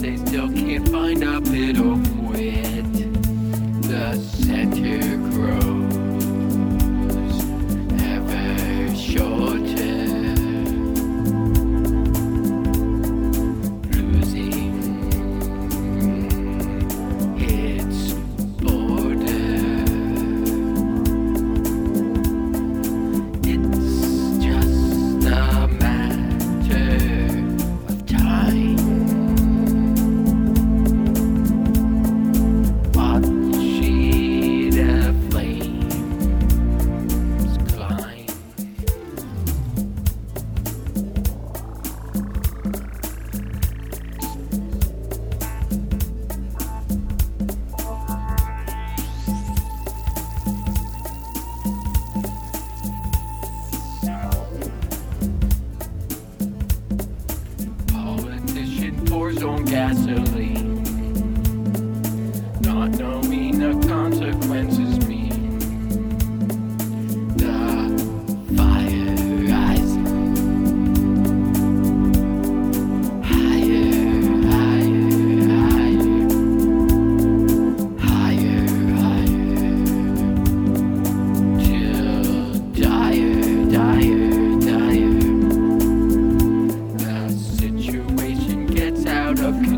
they still can't find a bit of wit. The center grows ever shorter, losing its border. It's just a matter of time. Pours on gasoline, not knowing the consequences mean. The fire rising higher, higher, higher, higher, higher, till dire, dire, dire. The situation gets out of control.